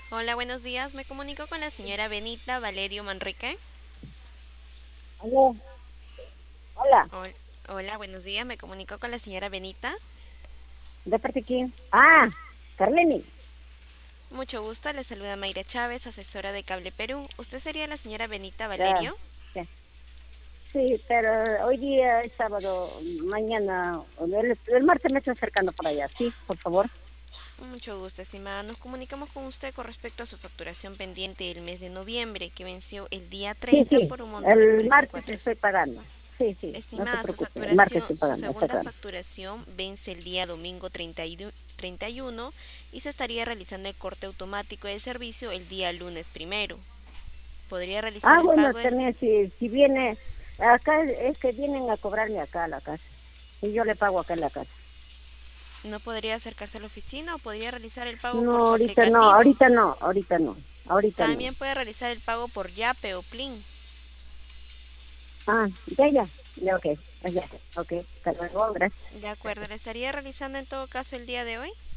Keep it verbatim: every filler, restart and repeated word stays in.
Hola, buenos días. Me comunico con la señora Benita Valerio Manrique. Aló, hola, Hol- Hola, buenos días. Me comunico con la señora Benita. ¿de parte de quién? Ah, Carleni. Mucho gusto. Le saluda Mayra Chávez, asesora de Cable Perú. ¿Usted sería la señora Benita Ya, Valerio? ya. Sí, pero hoy día es sábado, mañana, el, el martes me estoy acercando por allá, sí, por favor. Mucho gusto, estimada. Nos comunicamos con usted con respecto a su facturación pendiente del mes de noviembre, que venció el día Sí, treinta sí, por un monto de el cuarenta y martes cuatro. estoy pagando. Sí, sí, no se Estimada, su preocupe, el martes facturación, estoy su pagando, segunda exactamente. facturación vence el día domingo treinta y uno treinta y uno y se estaría realizando el corte automático del servicio el día lunes primero. ¿Podría realizar Ah, el bueno, pago? el- también si, si viene, acá es que vienen a cobrarme acá a la casa, y yo le pago acá en la casa. ¿No podría acercarse a la oficina o podría realizar el pago por No, su ahorita no, aplicativo? ahorita no, ahorita no, ahorita no. También puede realizar el pago por Yape o Plin. Ah, ya, ya, ya, ok, ya, ok, hasta luego, gracias. De acuerdo, ¿le estaría realizando en todo caso el día de hoy?